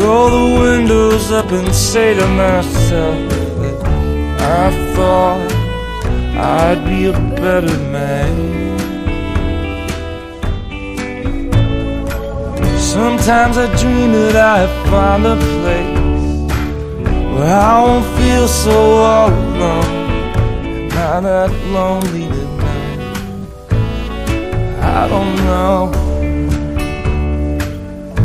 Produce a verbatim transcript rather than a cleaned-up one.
roll the windows up and say to myself that I thought I'd be a better man. Sometimes I dream that I find a place where I won't feel so all alone, and not that lonely tonight. I don't know.